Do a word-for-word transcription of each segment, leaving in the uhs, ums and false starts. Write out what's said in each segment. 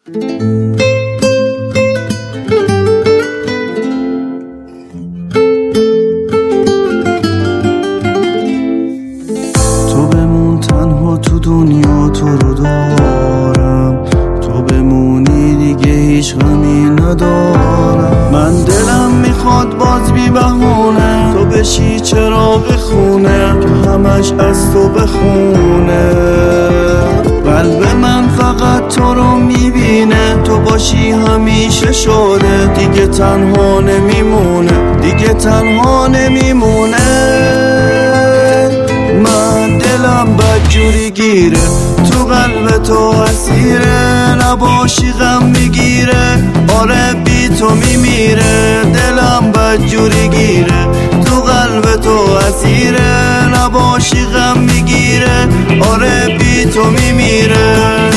تو بمون تنها تو دنیا، تو رو دارم. تو بمونی دیگه هیچ غمی ندارم. من دلم میخواد باز بی بهونه تو بشی چراغ خونه که همش از تو بخونه. قلب من فقط تو رو میبینه، تو باشی همیشه شده. دیگه تنها نمیمونه، دیگه تنها نمیمونه. من دلم بدجوری گیره، تو قلب تو اسیره. نباشی غم میگیره، آره بی تو میمیره. دلم بدجوری گیره، تو قلب تو اسیره. نباشی غم میگیره، آره بی تو میمیره.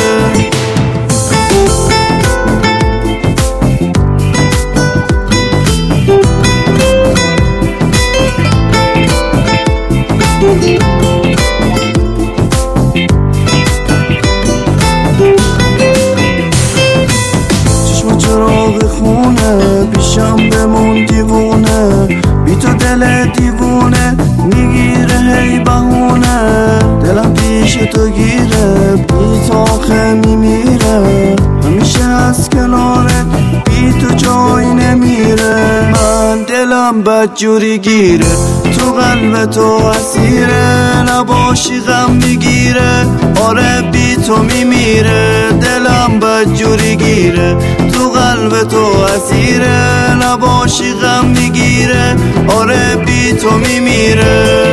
چشم چراغ خونه پیشم بمون دیوونه. بی تو دل دیوونه میگیره هی بهونه. دلم پیش تو گیره، بی تو آخه میمیره. همیشه از کنارت، بی تو جایی نمیره. من دلم بدجوری گیره، تو قلب تو اسیره. نباشی غم میگیره، آره بی تو میمیره. دلم بدجوری گیره، تو قلب تو اسیره. نباشی غم میگیره، آره بی تو میمیره.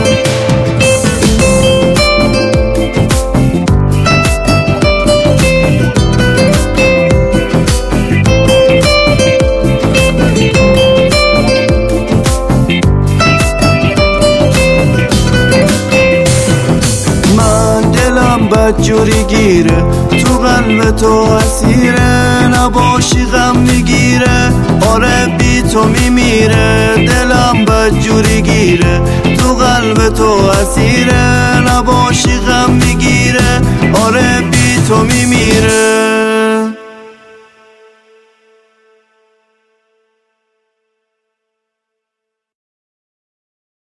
بدجوری گیره، تو قلب تو اسیره. نباشی غم میگیره، آره بی تو میمیره. دلم بدجوری گیره، تو قلب تو اسیره. نباشی غم میگیره، آره بی تو میمیره.